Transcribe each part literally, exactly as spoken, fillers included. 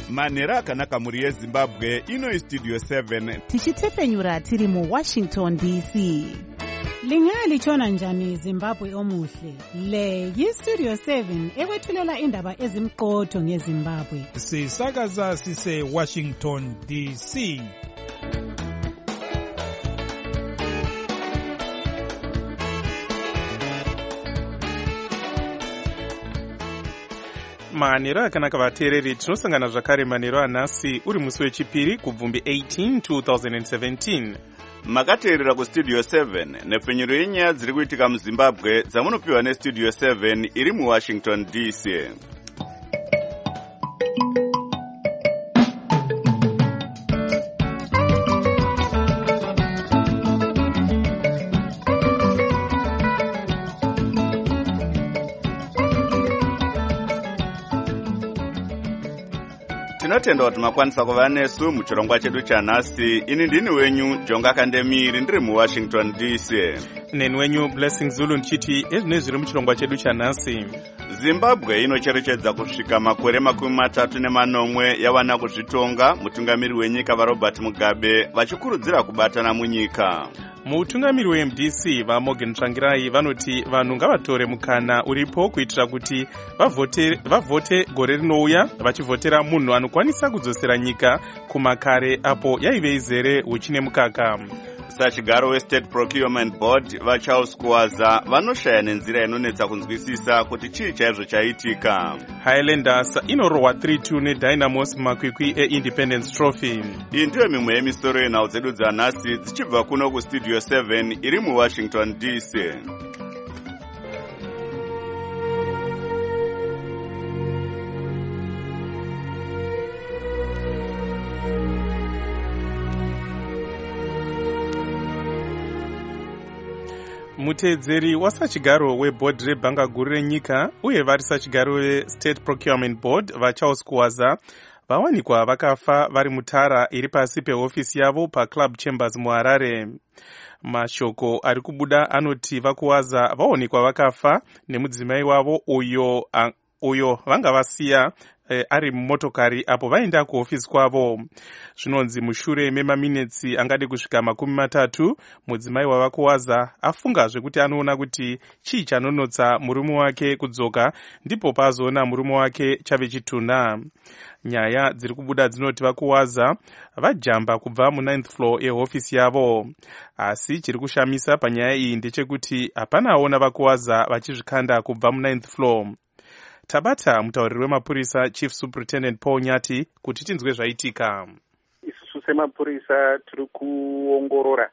manhero akanaka mhuri yezimbabwe. Ino istudio seven tichitefenyura tiri muwashington D C. Lingalitshona njani Zimbabwe omuhle? Le yistudio seven ekwethulela indaba ezimqotho ngeZimbabwe. Sisakaza sise Washington D C. manhero akanaka vateereri, tinosangana zvakare manhero anhasi uri musi wechipiri kubvumbi eighteen twenty seventeen. makateerera kustudio seven nepfenyuro yenyaya dziri kuitika muzimbabwe dzamunopiwa nestudio seven iri muwashington D C. tinotenda kuti makwanisa kuva nesu muchirongwa chedu chanhasi. Ini ndini wenyu Jonga Kandemiri ndiri muwashington D C. neni wenyu Blessing Zulu ndichiti ezvine zviri muchirongwa chedu chanhasi. Zimbabwe inocherechedza kusvika makore makumi matatu nemanomwe yawana kuzvitonga. Mutungamiri wenyika vaRobert Mugabe vachikurudzira kubatana munyika. mutungamiri we-M D C vaMorgan Tsvangirai vanoti vanhu ngavatore mukana uripo kuitira kuti vavote, vavote gore rinouya vachivhotera munhu anokwanisa kudzosera nyika kumakare apo yaive izere huchine mukaka. sachigaro weState Procurement Board vaCharles Kuwaza vanoshaya nenzira inonetsa kunzwisisa kuti chii chaizvo chaitika. Highlanders inorohwa three two neDynamos mumakwikwi eIndependence Trophy. iyi ndiyo mimwe yemisoro yenhau dzedu dzanhasi dzichibva kuno kustudio seven iri muwashington D C. muteedzeri wasachigaro webhodhi rebhanga guru renyika uye vari sachigaro weState Procurement Board vaCharles Kuwaza vawanikwa vakafa vari mutara iri pasi pehofisi yavo paClub Chambers muHarare. mashoko ari kubuda anoti vaKuwaza vawanikwa vakafa nemudzimai wavo uyo, uh, uyo vanga vasiya Eh, ari mumotokari apo vaenda kuhofisi kwavo. Zvinonzi mushure memaminitsi angade kusvika makumi matatu mudzimai wavaKuwaza afunga zvekuti anoona kuti chii chanonotsa murume wake kudzoka, ndipo pazoona murume wake chave chitunha. Nyaya dziri kubuda dzinoti vaKuwaza vajamba kubva mu-ninth floor ehofisi yavo, asi chiri kushamisa panyaya iyi ndechekuti hapana aona vaKuwaza vachizvikanda kubva mu-ninth floor. Tabata mutauriri wemapurisa Chief Superintendent Paul Nyati kuti tinzwe zvaitika. Isusu semapurisa tiri kuongorora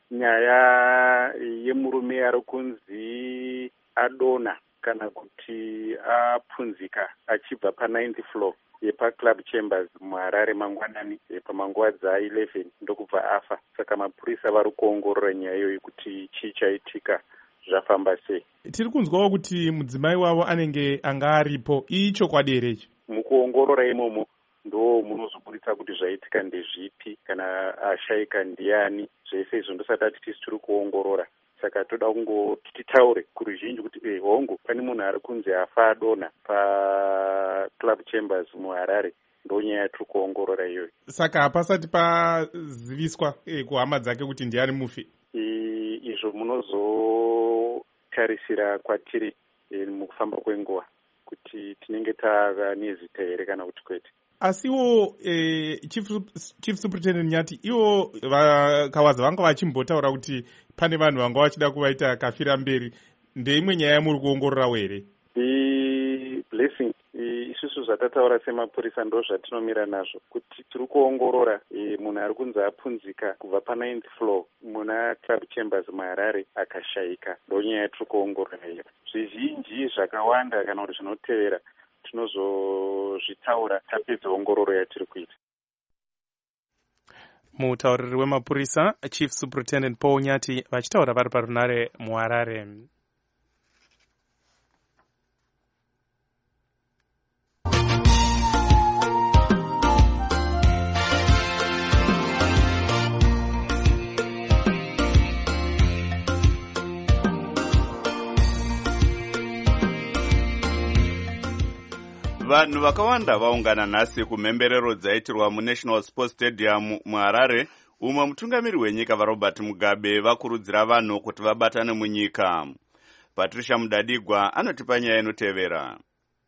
nyaya yemurume ari kunzi adona kana kuti apunzika achibva pa-ninth floor yepaClub Chambers muHarare mangwanani pamanguva dza-eleven ndokubva afa. Saka mapurisa vari kuongorora nyaya iyoyi kuti chii chaitika, zvafamba sei. Tiri kunzwawo kuti mudzimai wavo anenge anga aripo. Ichokwadi here ichi? Mukuongorora imomo ndo munozoburitsa kuti zvaitika ndezvipi kana ashayika ndiani. Zvese izvo ndosati tisi tiri kuongorora. Saka toda kungoti titaure kuruzhinji kuti eh hongu pane munhu ari kunzi afa adona paClub Chambers muHarare. Ndonyaya yatiri kuongorora iyoyo. Saka hapasati paziviswa eh, kuhama dzake kuti ndiani mufi? Izvo munozotarisira kwatiri e, mukufamba kwenguva kuti tinenge tava nezita here kana kuti kwete. Asiwo eh, Chief, Chief Superintendent Nyati, iwo vaKuwaza vanga vachimbotaura kuti pane vanhu vanga vachida kuvaita kafira mberi. Ndeimwe nyaya yamuri kuongororawo here? Blessing, isusu zvatataura semapurisa ndo zvatinomira nazvo kuti tiri kuongorora e, munhu ari kunzi apunzika kubva pa-ninth floor muna Club Chambers muHarare akashayika. Ndonyaya yatiri kuongorora iyo. Zvizhinji zvakawanda kana kuti zvinotevera tinozozvitaura tapedza ongororo yatiri kuita. Mutauriri wemapurisa Chief Superintendent Paul Nyati vachitaura vari parunare muHarare. Vanhu vakawanda vaungana nhasi kumhemberero dzaitirwa muNational Sports Stadium muHarare, umwe mutungamiri wenyika vaRobert Mugabe vakurudzira vanhu kuti vabatane munyika. Patricia Mudadigwa anotipa nyaya inotevera.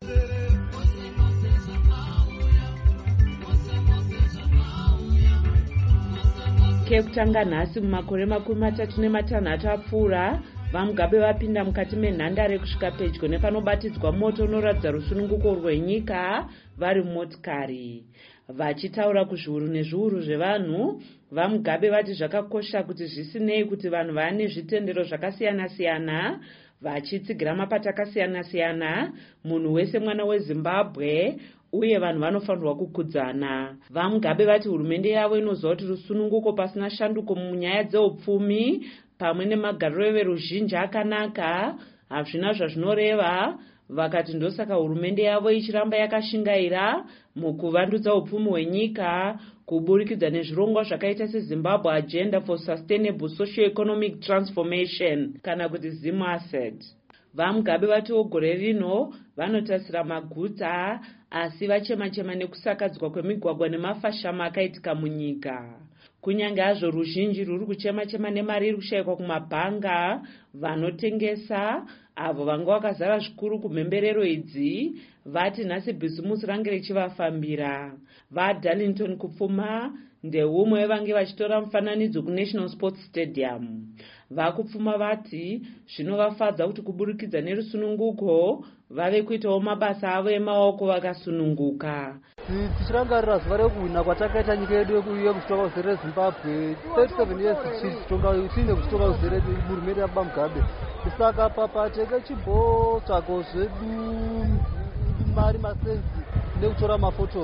Kekutanga nhasi mumakore makumi matatu nematanhatu apfuura, vaMugabe vapinda mukati menhandare kusvika pedyo nepanobatidzwa moto unoratidza rusununguko rwenyika vari mumotikari. Vachitaura kuzviuru nezviuru zvevanhu, vaMugabe vati zvakakosha kuti zvisinei kuti vanhu vane zvitendero zvakasiyana-siyana, vachitsigira mapata akasiyana-siyana, munhu wese mwana weZimbabwe uye vanhu vanofanirwa kukudzana. VaMugabe vati hurumende yavo inoziva kuti rusununguko pasina shanduko munyaya dzeupfumi pamwe nemagariro everuzhinji akanaka hazvina zvazvinoreva. Vakati ndosaka hurumende yavo ichiramba yakashingaira mukuvandudza upfumi hwenyika kuburikidza nezvirongwa zvakaita seZimbabwe Agenda for Sustainable Socio-Economic Transformation kana kuti ZIMASET. VaMugabe vatiwo gore rino vanotasira maguta asi vachema-chema nekusakadzwa kwemigwagwa nemafashama akaitika munyika. Kunyange hazvo ruzhinji ruri kuchema-chema nemari iri kushayikwa kumabhanga, vanotengesa avo vanga vakazara zvikuru kumhemberero idzi vati nhasi bhizimusi range richivafambira. VaDarlington kupfuma ndeumwe wevange vachitora mufananidzo kuNational Sports Stadium. Vakupfuma vati zvinovafadza kuti kuburikidza nerusununguko vave kuitawo mabasa avo emaoko vakasununguka. Tichirangarira zuva rekuhwina kwatakaita nyika yedu yekuchitonga uzere Zimbabwe thirty-seven years tiine kuchitonga uzere hurumende yaBaMugabe. Saka papateke chimbotsvaga zvedu mari masensi nekutora mafotos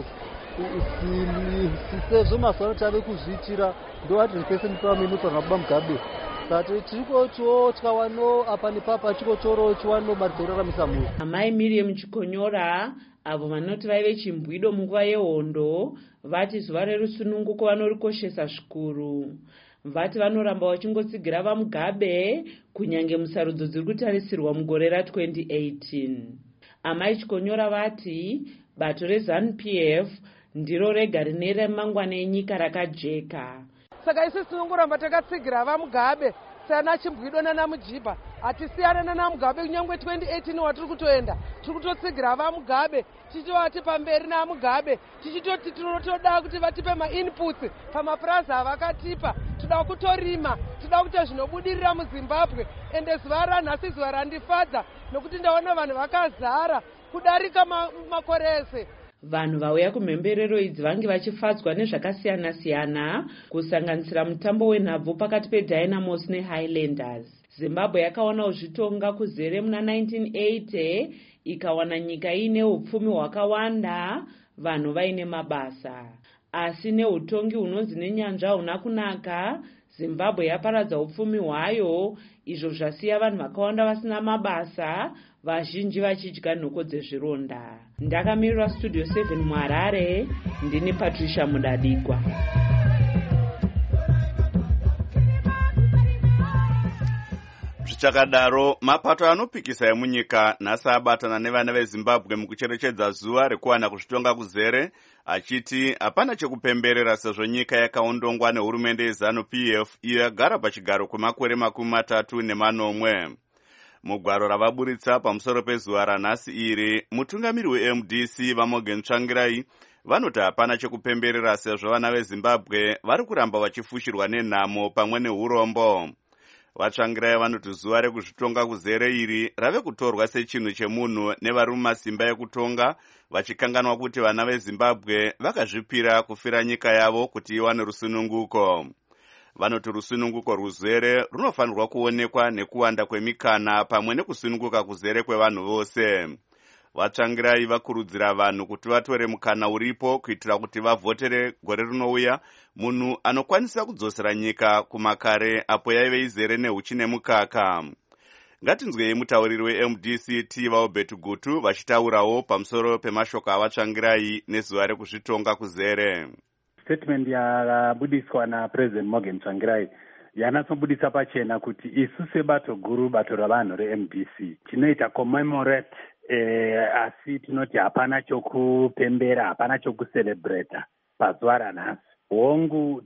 sezvo mazuva ano tave kuzviitira ndo one hundred percent pamwe inotsvaga baMugabe. Sati tiriko tikawano apa nepapa chikotoro chiwano mari dzokuraramisa munhu. Amai Miriam Chikonyora avo vanoti vaive chimbwido munguva yehondo vati zuva rerusununguko vanorikoshesa zvikuru. Vati vanoramba vachingotsigira vaMugabe kunyange musarudzo dziri kutarisirwa mugore ra twenty eighteen. Amai Chikonyora vati bato reZANU P F ndiro rega rine remangwana enyika rakajeka. Saka isi tinongoramba takatsigira vaMugabe sana chimbwido nanaMujibha. Hatisiyana nanaMugabe kunyangwe twenty eighteen watiri kutoenda. Tiri kutotsigira vaMugabe tichitovati pamberi naMugabe tichitoti tinotoda kuti vatipe mainputs pamapurazi avakatipa. Toda kutorima, toda kuita zvinobudirira muZimbabwe. Ende zuva ranhasi zuva randifadza nokuti ndaona vanhu vakazara kudarika makore ese. Vanhu vauya kumhemberero idzi vange vachifadzwa nezvakasiyana-siyana kusanganisira mutambo wenhabvu pakati peDynamos neHighlanders. Zimbabwe yakawana uzvitonga kuzere muna nineteen eighty ikawana nyika ine upfumi hwakawanda, vanhu vaine mabasa. Asi neutongi hunonzi nenyanzva huna kunaka, Zimbabwe yaparadza upfumi hwayo, izvo zvasiya vanhu vakawanda vasina mabasa, vazhinji vachidya nhoko dzezvironda. Ndakamirira Studio seven muHarare, ndini Patricia Mudadigwa. Zvichakadaro, mapato anopikisa emunyika nhasi abatana nevana veZimbabwe mukucherechedza zuva rekuwana kuzvitonga kuzere, achiti hapana chekupemberera sezvo nyika yakaondongwa nehurumende yeZANU P F iyo yagara pachigaro kwemakore makumi matatu nemanomwe. Mugwaro ravaburitsa pamusoro pezuva ranhasi iri, mutungamiri weM D C vaMorgan Tsvangirai vanoti hapana chekupemberera sezvo vana veZimbabwe vari kuramba vachifushirwa nenhamo pamwe neurombo. Vatsvangirai vanoti zuva rekuzvitonga kuzere iri rave kutorwa sechinhu chemunhu nevari mumasimba ekutonga, vachikanganwa kuti vana veZimbabwe vakazvipira kufira nyika yavo kuti iwane rusununguko. Vanoti rusununguko ruzere runofanirwa kuonekwa nekuwanda kwemikana pamwe nekusununguka kuzere kwevanhu vose. Vatsvangirai vakurudzira vanhu kuti vatore mukana uripo kuitira kuti vavhotere gore rinouya munhu anokwanisa kudzosera nyika kumakare apo yaive izere nehuchi nemukaka. Ngatinzwei mutauriri weM D C Tiva Obert Gutu vachitaurawo pamusoro pemashoko avatsvangirai nezuva rekuzvitonga kuzere. Statement yakabudiswa naPresident Morgan Tsvangirai yanatsobudisa pachena kuti isu sebato guru bato ravanhu reM D C tinoita commemorate eh, asi tinoti hapana chokupembera, hapana chokucelebrata pazuva ranhasi. Hongu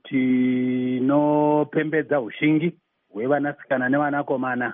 tinopembedza ushingi hwevanasikana nevanakomana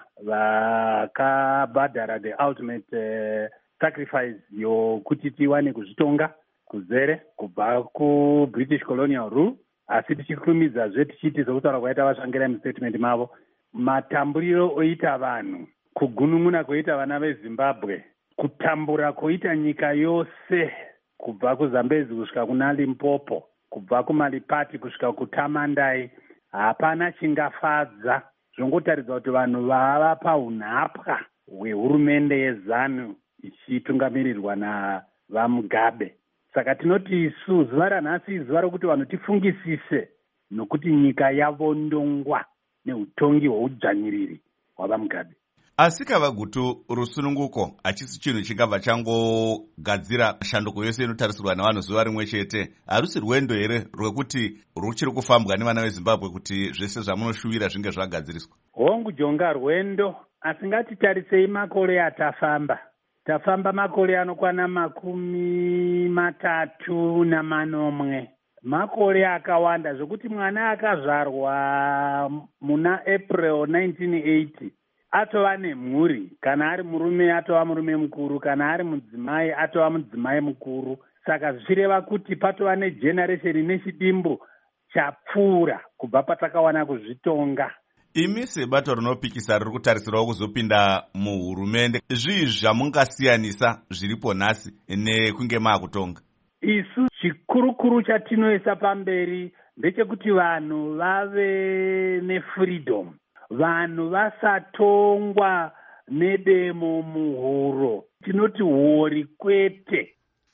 vakabhadhara the ultimate uh, sacrifice yokuti tiwane kuzvitonga kuzere kubva kubritish colonial rule, asi tichikumidzazve tichiti sokutaura kwaita vasvangira mustatement mavo, matamburiro oita vanhu, kugunun'una kwoita vana vezimbabwe, kutambura kwoita nyika yose kubva kuzambezi kusvika kuna Limpopo, kubva kuMalipati kusvika kuTamandai, hapana chingafadza. Zvongotaridza kuti vanhu vava paunhapwa hwehurumende yeZANU ichitungamirirwa navaMugabe. Saka tinoti isu zuva ranhasi zuva rokuti vanhu tifungisise nokuti nyika yavondongwa neutongi hweudzvanyiriri hwavaMugabe. Asi Kavagutu, rusununguko hachisi chinhu chingabva changogadzira shanduko yose inotarisirwa navanhu zuva rimwe chete. Harusi rwendo here rwekuti ruchiri kufambwa nevana veZimbabwe kuti zvese zvamunoshuvira zvinge zvagadziriswa? Hongu jonga rwendo, asi ngatitarisei makore atafamba. Tafamba makore anokwana makumi matatu namanomwe. Makore akawanda zvokuti mwana akazvarwa muna April nineteen eighty atova nemhuri, kana ari murume atova murume mukuru, kana ari mudzimai atova mudzimai mukuru. Saka zvichireva kuti patova negeneration nechidimbu chapfuura kubva patakawana kuzvitonga. Imi sebato rinopikisa riri kutarisirawo kuzopinda muhurumende, zvii zvamungasiyanisa zviripo nhasi nekunge maakutonga? Isu chikurukuru chatinoisa pamberi ndechekuti vanhu vave nefreedom, vanhu vasatongwa nedemo muhuro, tinoti hori kwete.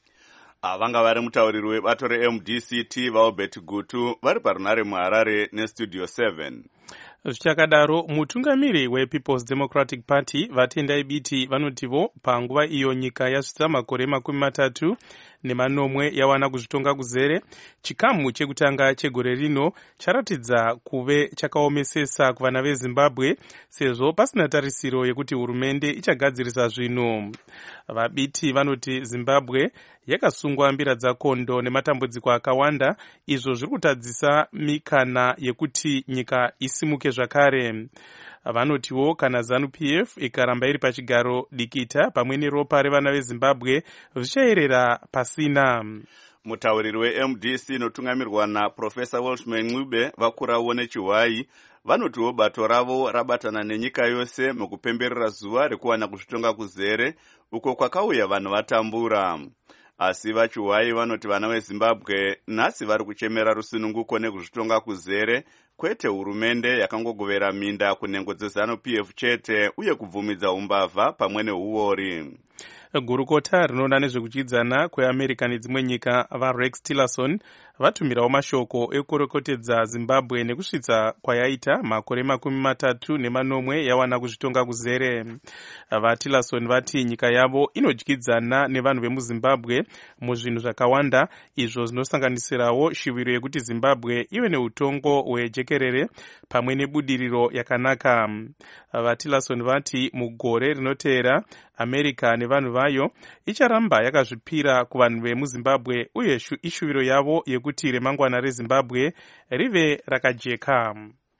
Vanga vari mutauriri webato reM D C T vaObert Gutu vari parunare muHarare nestudio seven. Zvichakadaro, mutungamiri wePeople's Democratic Party vatendai biti vanotivo panguva iyo nyika yasvitsa makore makumi matatu nemanomwe yawana kuzvitonga kuzere, chikamu chekutanga chegore rino charatidza kuve chakaomesesa kuvana veZimbabwe sezvo pasina tarisiro yekuti hurumende ichagadzirisa zvinhu. Vabiti vanoti Zimbabwe yakasungwa mbira dzakondo nematambudziko akawanda, izvo zviri kutadzisa mikana yekuti nyika isimuke zvakare. Vanotiwo kana ZANU P F ikaramba iri pachigaro dikita pamwe neropa revana veZimbabwe zvichaerera pasina. Mutauriri weM D C inotungamirwa naProfesa Welshman Ncube vakurawo nechiwai vanotiwo bato ravo rabatana nenyika yose mukupemberera zuva rekuwana kuzvitonga kuzere uko kwakauya vanhu vatambura. Asi vachiwai vanoti vana veZimbabwe nhasi vari kuchemera rusununguko nekuzvitonga kuzere, kwete hurumende yakangogovera minda kunhengo dzeZANU P F chete uye kubvumidza umbavha pamwe neuori. Gurukota rinoona nezvekuchidzana kweAmerica nedzimwe nyika vaRex Tillerson vatumirawo mashoko ekurekotedza Zimbabwe nekusvitsa kwayaita makore makumi matatu nemanomwe yawana kuzvitonga kuzere. VaTillerson vati nyika yavo inodyidzana nevanhu vemuZimbabwe muzvinhu zvakawanda, izvo zvinosanganisirawo shiviro yekuti Zimbabwe ive neutongo hwejekerere pamwe nebudiriro yakanaka. VaTillerson vati mugore rinoteera America nevanhu vayo icharamba yakazvipira kuvanhu vemuZimbabwe uye ishuviro yavo yekuti remangwana reZimbabwe rive rakajeka.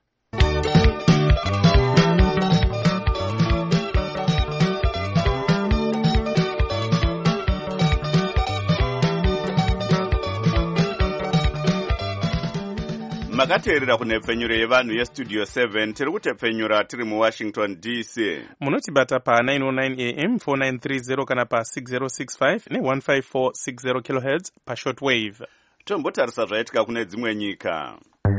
Makateerera kunhepfenyuro yevanhu yestudio seven, tiri kutepfenyura tiri muWashington D C. Munotibata pa nine oh nine A M four nine three zero kana pa six oh six five ne one five four six zero kilohertz pa shortwave. Tombotarisa zvaitika kune dzimwe nyika.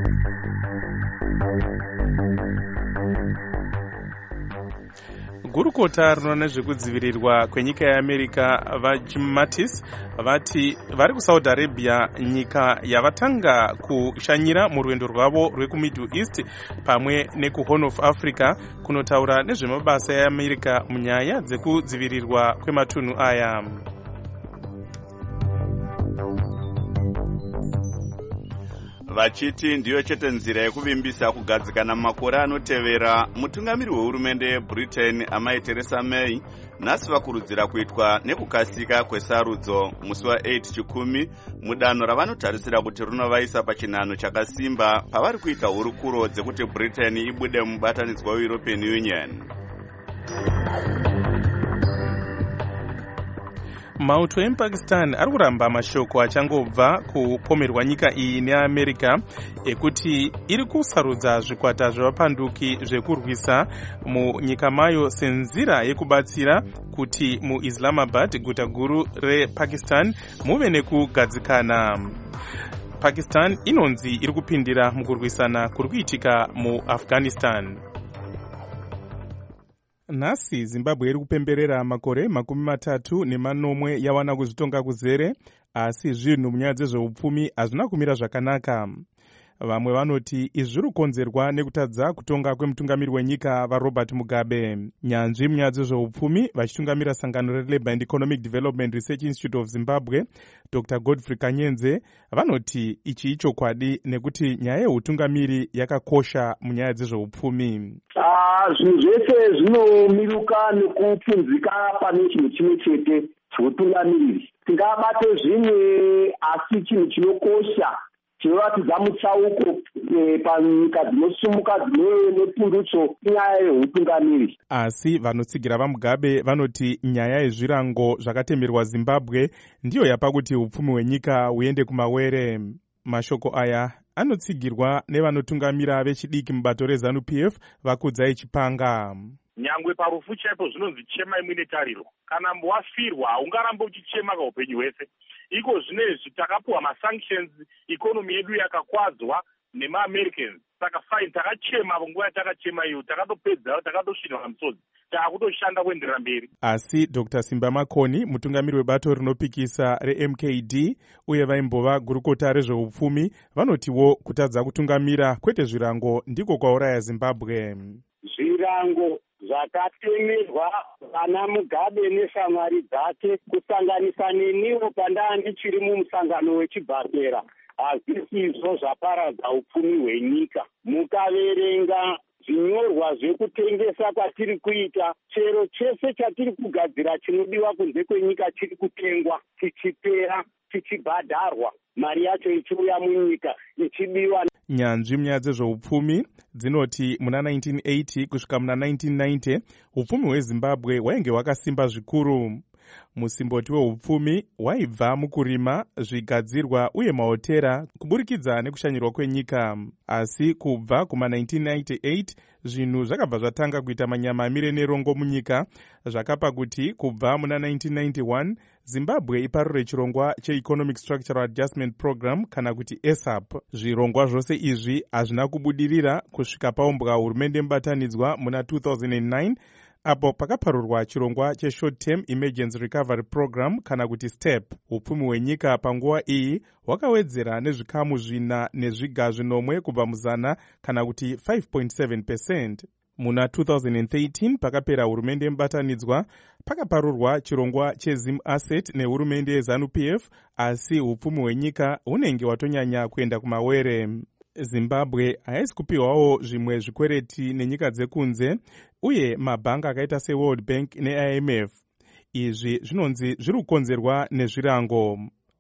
Gurukota rinoona nezvekudzivirirwa kwenyika yeAmerica vaJim Mattis vati vari kuSaudi Arabia, nyika yavatanga kushanyira murwendo rwavo rwekuMiddle East pamwe nekuHorn of Africa kunotaura nezvemabasa eAmerica munyaya dzekudzivirirwa kwematunhu aya. vachiti ndiyo chete nzira yekuvimbisa kugadzikana mumakore anotevera. Mutungamiri wehurumende yebritain amai Theresa May nhasi vakurudzira kuitwa nekukasika kwesarudzo musi wa8 chikumi mudanho ravanotarisira kuti rinovaisa pachinhano chakasimba pavari kuita hurukuro dzekuti britain ibude mubatanidzwa weEuropean Union. mauto emuPakistan ari kuramba mashoko achangobva kupomerwa nyika iyi neAmerica ekuti iri kusarudza zvikwata zvevapanduki zvekurwisa munyika mayo senzira yekubatsira kuti muIslamabad, guta guru rePakistan, muve nekugadzikana. Pakistan inonzi iri kupindira mukurwisana kuri kuitika muAfghanistan. Nhasi Zimbabwe iri kupemberera makore makumi matatu nemanomwe yawana kuzvitonga kuzere, asi zvinhu munyaya dzezveupfumi hazvina kumira zvakanaka. Vamwe vanoti izvi zviri kukonzerwa nekutadza kutonga kwemutungamiri wenyika vaRobert Mugabe. Nyanzvi munyaya dzezveupfumi vachitungamira sangano reLabour and Economic Development Research Institute of Zimbabwe, Doctor Godfrey Kanyenze, vanoti ichi ichokwadi nekuti nyaya yeutungamiri yakakosha munyaya dzezveupfumi. Zvinhu zvese zvinomiruka nekupfunzika pane chinhu chimwe chete cheutungamiriri. Tingabate zvimwe asi chinhu chinokosha chinoratidza mutsauko panyika dzinosumuka dzine nepundutso inyaya yeutungamiri. Asi vanotsigira vaMugabe vanoti nyaya yezvirango zvakatemerwa Zimbabwe ndiyo yapa kuti upfumi hwenyika huende kumawere. Mashoko aya anotsigirwa nevanotungamira vechidiki mubato reZANU P F vakudzai Chipanga. Nyangwe parufu chaipo zvinonzi chema imwe netariro. Kana wafirwa haungarambe uchichema kaupenyu hwese. Iko zvinezvi takapuwa masanctions, ikonomi yedu yakakwadzwa nemaAmericans. Saka fine, takachema nguva yatakachema iyo, takatopedza, takatosvinwa pamusodzi, taakutoshanda kuenderera mberi. Asi Doctor Simba Makoni, mutungamiri webato rinopikisa reM K D uye vaimbova gurukota rezveupfumi, vanotiwo kutadza kutungamira kwete zvirango ndiko kwauraya Zimbabwe. Zvirango zvakatemerwa vana Mugabe neshamwari dzake kusanganisa neniwo pandanga ndichiri mumusangano wechibhakera, hazvisizvo zvaparadza upfumi hwenyika. Mukaverenga zvinyorwa zvekutengesa kwatiri kuita, chero chese chatiri kugadzira chinodiwa kunze kwenyika chiri kutengwa, chichipera, chichibhadharwa, mari yacho ichiuya munyika ichibiwa. Nyanzvi munyaya dzezveupfumi dzinoti muna nineteen eighty kusvika muna nineteen ninety upfumi hweZimbabwe hwainge hwakasimba zvikuru. Musimboti weupfumi waibva mukurima, zvigadzirwa uye mahotera kuburikidza nekushanyirwa kwenyika. Asi kubva kuma nineteen ninety-eight zvinhu zvakabva zvatanga kuita manyama amire nerongo munyika, zvakapa kuti kubva muna nineteen ninety-one Zimbabwe iparure chirongwa cheEconomic Structural Adjustment Program kana kuti E S A P. Zvirongwa zvose izvi hazvina kubudirira kusvika paumbwa hurumende mubatanidzwa muna two thousand nine apo pakaparurwa chirongwa cheShort Term Emergency Recovery Program kana kuti STEP. Upfumi hwenyika panguva iyi hwakawedzera nezvikamu zvina nezviga zvinomwe kubva muzana kana kuti five point seven percent. Muna two thousand thirteen pakapera hurumende mubatanidzwa pakaparurwa chirongwa cheZim Asset nehurumende yeZANU P F, asi upfumi hwenyika hunenge watonyanya kuenda kumawere. Zimbabwe haisi kupiwawo zvimwe zvikwereti nenyika dzekunze uye mabhanga akaita seWorld Bank neI M F. Izvi zvinonzi zviri kukonzerwa nezvirango.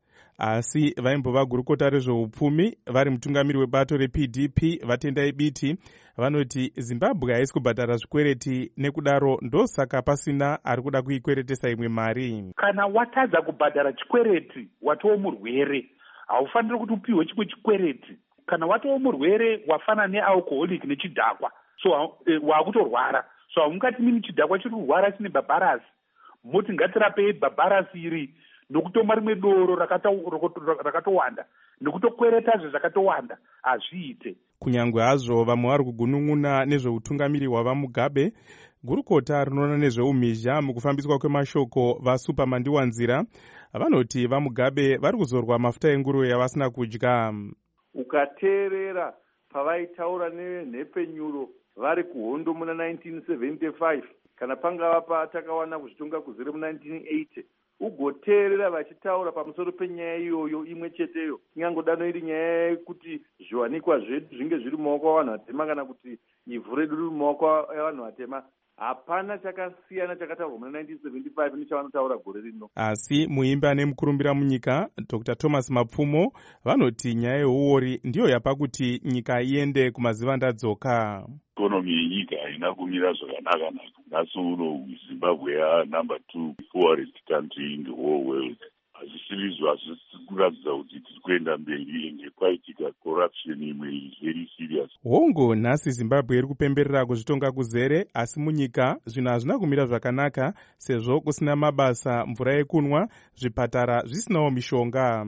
Asi vaimbova gurukota rezveupfumi vari mutungamiri webato reP D P Vatendai Biti vanoti Zimbabwe haisi kubhadhara zvikwereti, nekudaro ndosaka pasina ari kuda kuikweretesa imwe mari. Kana watadza kubhadhara chikwereti watowo murwere, haufaniri kuti upiwe chimwe chikwereti. Kana watowo murwere wafana nealcoholic nechidhakwa, so wakutorwara, so haungati mini chidhakwa chiri kurwara chine bhabharasi, moti ngatirapei bhabharasi iri nokutomwa rimwe doro rakatowanda, nekutokweretazve zvakatowanda, hazviite. Kunyangwe hazvo vamwe vari kugunun'una nezveutungamiri hwavaMugabe, gurukota rinoona nezveumhizha mukufambiswa kwemashoko vaSupermandiwanzira vanoti vaMugabe vari kuzorwa mafuta enguruve yavasina kudya. Ukateerera pavaitaura nenhepenyuro vari kuhondo muna nineteen seventy-five kana pangava patakawana kuzvitonga kuzere mu nineteen eighty, ugoteerera vachitaura pamusoro penyaya iyoyo imwe cheteyo, ingangodano iri nyaya yekuti zviwanikwa zvedu zvinge zviri mumaoko avanhu vatema kana kuti ivhu redu riri mumaoko avanhu vatema. Hapana chakasiyana chakataurwa muna nineteen seventy-five nechavanotaura gore rino. Asi muimbi ane mukurumbira munyika Doctor Thomas Mapfumo vanoti nyaya yeuori ndiyo yapa kuti nyika iende kumazivandadzoka. Ikonomi yenyika haina kumira zvakanaka naka. Nhasi uno Zimbabwe yanumber two poorest country in the whole world. Hazvisizvo hazvisi kuratidza kuti tiri kuenda mberi ende kwaitika corruption imwe very serious. Hongo nhasi Zimbabwe iri kupemberera kuzvitonga kuzere, asi munyika zvinhu hazvina kumira zvakanaka sezvo kusina mabasa, mvura yekunwa, zvipatara zvisinawo mishonga.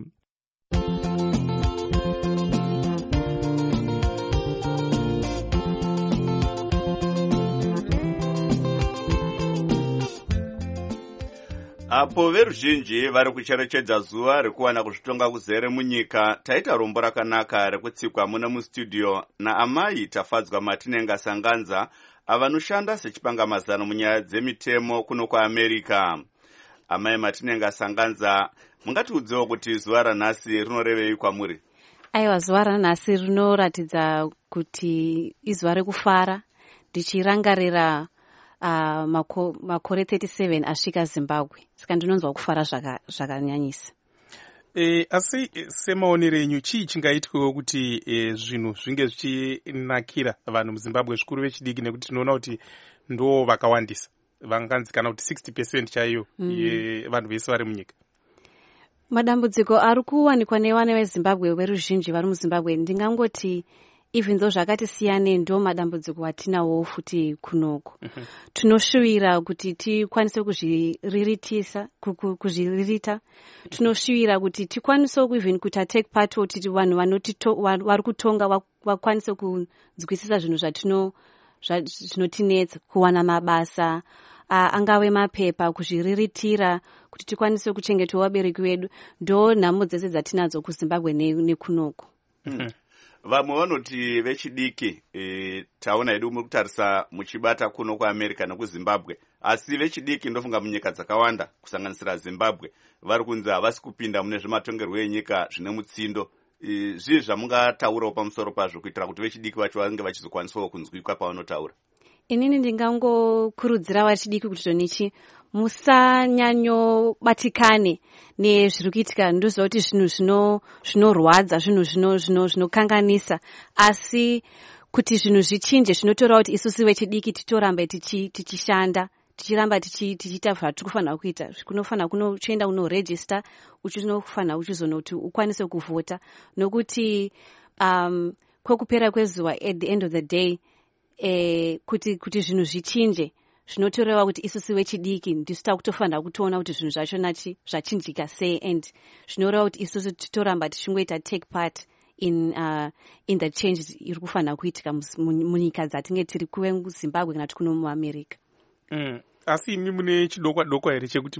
Apo veruzhinji vari kucherechedza zuva rekuwana kuzvitonga kuzere munyika, taita rombo rakanaka rekutsikwa muna mustudio naamai Tafadzwa Matinenga Sanganza avanoshanda sechipangamazano munyaya dzemitemo kuno kwaAmerika. Amai Matinenga Sanganza, mungatiudzewo kuti zuva ranhasi rinorevei kwamuri? Aiwa, zuva ranhasi rinoratidza kuti izuva rekufara, ndichirangarira Uh, mako, makore thirty-seven asvika Zimbabwe, saka ndinonzwa kufara zvakanyanyisa. E, asi semaonero enyu chii chingaitwewo kuti e, zvinhu zvinge zvichinakira vanhu muZimbabwe, zvikuru vechidiki, nekuti tinoona kuti ndo vakawandisa, vanganzi kana kuti sixty percent chaiyo mm. vanhu vese vari munyika. Madambudziko ari kuwanikwa nevana veZimbabwe veruzhinji vari muZimbabwe, ndingangoti even though zvakati siyane ndo madambudziko atinawo futi kunoko. Mm-hmm. Tunoshuvira kuti tikwanise kuzviriritisa kuzviririta, tunoshuvira kuti tikwanise even kuti take part kuti vanhu vari kutonga vakwanise kunzwisisa zvinhu zvatino zvinotinetsa, kuwana mabasa, uh, angave mapepa, kuzviriritira kuti tikwanise kuchengeta vabereki vedu. Ndo nhamo dzese dzatinadzo kuZimbabwe nekunoko. Mm-hmm. Vamwe vanoti vechidiki e, taona hedu muri kutarisa muchibata kuno kwaAmerika nekuZimbabwe, asi vechidiki ndofunga munyika dzakawanda kusanganisira Zimbabwe vari kunzi havasi kupinda mune zvematongerwo enyika zvine mutsindo. E, zvii zvamungataurawo pamusoro pazvo kuitira kuti vechidiki vacho vange vachizokwanisawo kunzwikwa pavanotaura? Inini ndingangokurudzira vachidiki kuti tonichi musanyanyobatikane nezviri kuitika. Ndoziva kuti zvinhu zvinorwadza, zvinhu zvinokanganisa, asi kuti zvinhu zvichinje zvinotora kuti isusu vechidiki titoramba tichishanda, tichiramba tichiita zvatiri kufanira kuita. Kunofanira kunochienda unoregister, uchinofanira uchizoona kuti ukwanise kuvhota, nokuti um, kwekupera kwezuva at the end of the day eh, kuti kuti zvinhu zvichinje zvinotoreva kuti isusu vechidiki ndisu takutofanira kutoona kuti zvinhu zvacho nachi zvachinjika sei, and zvinoreva kuti isusu titoramba tichingoita take part in uh, in the change iri kufanira kuitika munyika dzatinge tiri kuve muZimbabwe kana kuti kuno muAmerika. Mm. Asi imi mune chidokwa dokwa here chekuti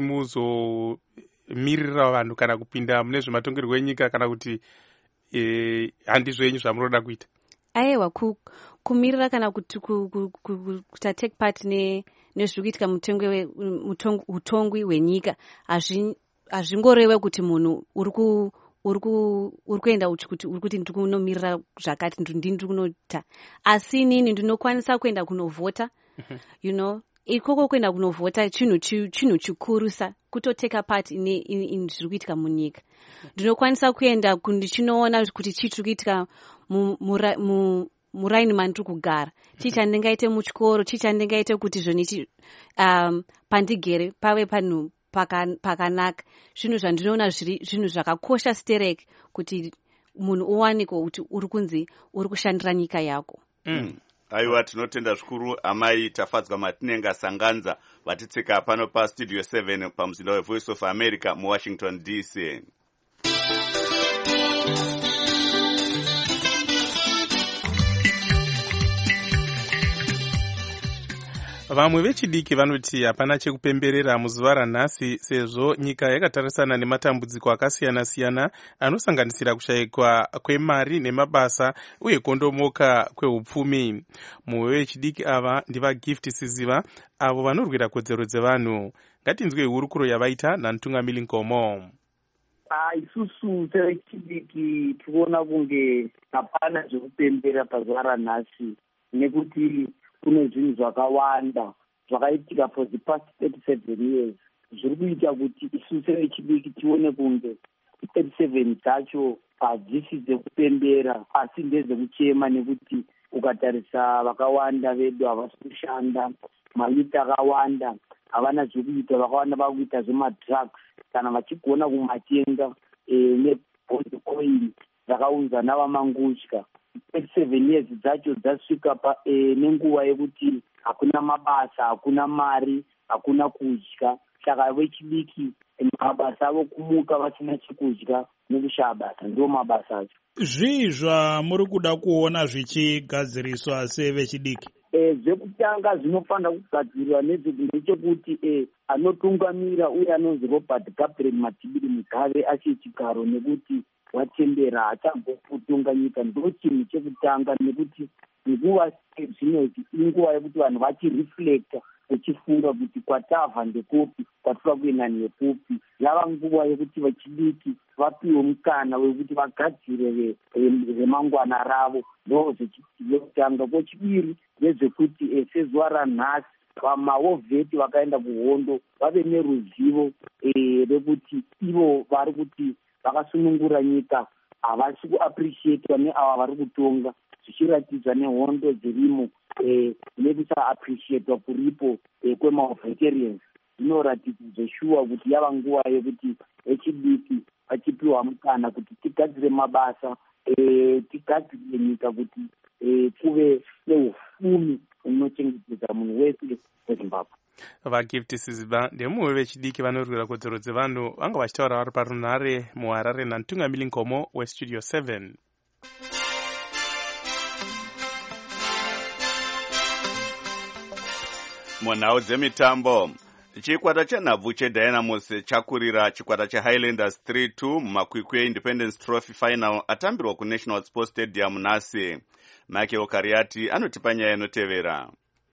muzomirira vanhu kana kupinda mune zvematongerwo enyika, kana kuti eh, handizvo henyu zvamunoda kuita? Aiwa, kumirira kana kuti kuta take part nezviri kuitika mutongwi hwenyika hazvingoreve kuti munhu uri kuenda uchikuti uri kuti ndiri kunomirira zvakati ndini ndiri kunoita, asi inini ndinokwanisa kuenda kunovhota. You know, ikoko kuenda kunovhota chinhu chikurusa kutoteka part in zviri kuitika munyika. Ndinokwanisa kuenda ndichinoona kuti chii chiri kuitika muraini mandiri kugara, chii chandingaite muchikoro, chii chandingaite kuti zvonichi um, pandigere pave panhu pakanaka. Zvinhu zvandinoona zviri zvinhu zvakakosha stereki kuti munhu uwaniko kuti uri kunzi uri kushandira nyika yako. Mm. Aiwa, tinotenda zvikuru amai Tafadzwa Matinenga Sanganza vatitsika pano pa Studio seven pamuzinda weVoice of America muWashington D C. Vamwe vechidiki vanoti hapana chekupemberera muzuva ranhasi sezvo nyika yakatarisana nematambudziko akasiyana-siyana anosanganisira kushayikwa kwemari nemabasa uye kondomoka kweupfumi. Mumwe vechidiki ava ndivaGift Siziva avo vanorwira kodzero dzevanhu. Ngatinzwe hurukuro yavaita namutungamiri Nkomo. Isusu sevechidiki tikuona kunge hapana zvekupembera pazuva ranhasi nekuti kune zvinhu zvakawanda zvakaitika for the past thirty-seven years zviri kuita kuti isusu sevechidiki tione kunge thirty-seven dzacho hadzisi dzekupembera asi ndedzekuchema, nekuti ukatarisa vakawanda vedu havasi kushanda, mayuti akawanda havana zvekuita, vakawanda vakuita zvemadrugs kana vachigona kumatenga nebondcoin dzakaunzwa navamangutya. thirty-seven years dzacho dzasvika pa nenguva yekuti hakuna mabasa, hakuna mari, hakuna kudya. Saka vechidiki mabasa avo kumuka vasina chekudya nekushaya basa, ndo mabasa acho. Zvii zvamuri kuda kuona zvichigadziriswa sevechidiki? Zvekutanga zvinofanira kugadzirwa nechekuti anotungamira uye anonzi Robert Gabriel Matibiri Mugabe achechigaro, nekuti watembera hachambokutonga nyika, ndo chinhu chekutanga, nekuti nguva zvinezvi inguva yekuti vanhu vachireflecta vachifunga kuti kwatabva ndekupi, kwatira kuenda nekupi. Yava nguva yekuti vechidiki vapiwe mukana wekuti vagadzire remangwana ravo, ndo zvekutanga. Kwechibiri ndezvekuti sezuva ranhasi vamawovheti vakaenda kuhondo vave neruzivo rekuti ivo vari kuti vakasunungura nyika havasi kuappreciatwa neava vari kutonga, zvichiratidzwa nehondo dzirimo nekusaappreciatwa kuripo kwemaveterans. Zvinoratidza shuwa kuti yava nguva yekuti vechidiki vachipiwa mukana kuti tigadzire mabasa, tigadzire nyika kuti kuve neufumi unochengetedza munhu wese weZimbabwe. VaGift Siziva ndemumwe vechidiki vanorwira kodzero dzevanhu vanga vachitaura vari parunhare muHarare namutungamiri Nkomo weStudio seven. Munhau dzemitambo, chikwata chenhabvu cheDynamos chakurira chikwata cheHighlanders three two mumakwikwi eIndependence Trophy final atambirwa kuNational Sports Stadium nhasi. Michael Kariati anotipa nyaya inotevera.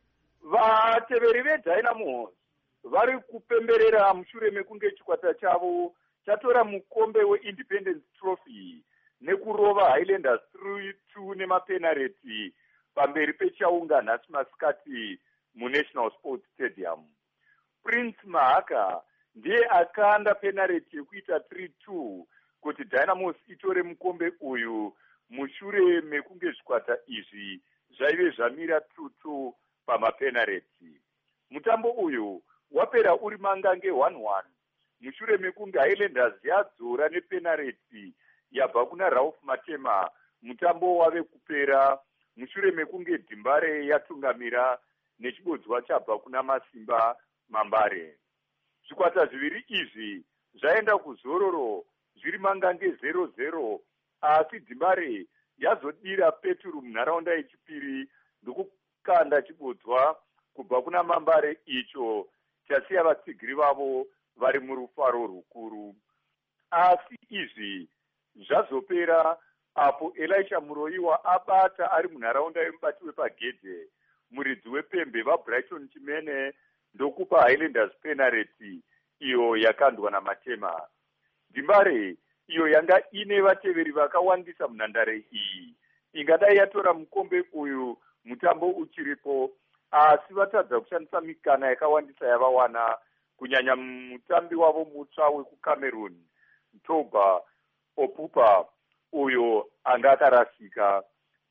Vateveri veDynamos vari kupemberera mushure mekunge chikwata chavo chatora mukombe weIndependence Trophy nekurova Highlanders three two nemapenalty pamberi pechaunga nhasi masikati muNational Sports Stadium. Prince Mahaka ndiye akanda penalty yekuita three two kuti Dynamos itore mukombe uyu mushure mekunge zvikwata izvi zvaive zvamira two two pamapenalty. Mutambo uyu wapera uri mangange one one mushure mekunge Highlanders yadzora nepenalty yabva kuna Ralph Matema. Mutambo wave kupera mushure mekunge Dhimbare yatungamira nechibodzwa chabva kuna Masimba Mambare. Zvikwata zviviri izvi zvaenda kuzororo zviri mangange zero zero, asi Dhimbare yazodira Peturu munharaunda yechipiri ndokukanda chibodzwa kubva kuna Mambare, icho chasiya vatsigiri vavo vari murufaro rukuru. Asi izvi zvazopera apo Elisha Muroiwa abata ari munharaunda yemubati wepagedhe muridzi wepembe vaBrighton Chimene ndokupa Highlanders penalty iyo yakandwa naMatema. Dhimbare iyo yanga ine vateveri vakawandisa munhandare iyi ingadai yatora mukombe uyu mutambo uchiripo, asi vatadza kushandisa mikana yakawandisa yavawana, kunyanya mutambi wavo mutsva wekuCameroon Toba Opupa uyo anga akarasika.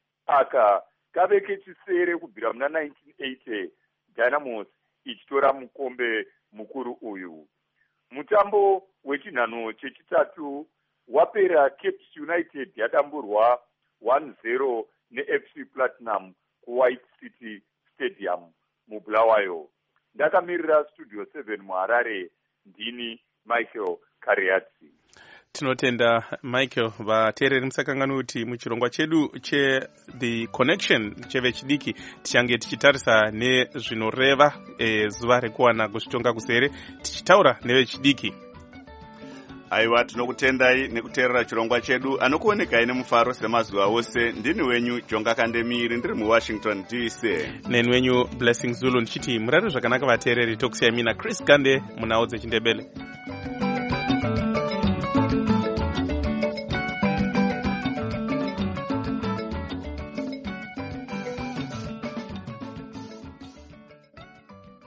Aka kave kechisere kubvira muna nineteen eighty Dynamos ichitora mukombe mukuru uyu. Mutambo wechinhano chechitatu wapera Cape United yadamburwa one zero neF C Platinum kuWhite City Stadium muBulawayo. Ndakamirira Studio seven muHarare, ndini Michael Kariati. tinotenda Michael. Vateereri musakangani kuti muchirongwa chedu che-The Connection chevechidiki tichange tichitarisa nezvinoreva e, zuva rekuwana kuzvitonga kuzere tichitaura nevechidiki. Aiwa, tinokutendai nekuteerera chirongwa chedu. Anokuonekai nemufaro semazuva ose. Ndini wenyu Jonga Kandemiri, ndiri muWashington D C. Neni wenyu Blessing Zulu ndichiti murare zvakanaka vateereri. Tokusiyai mina Chris Gande munhau dzechindebele.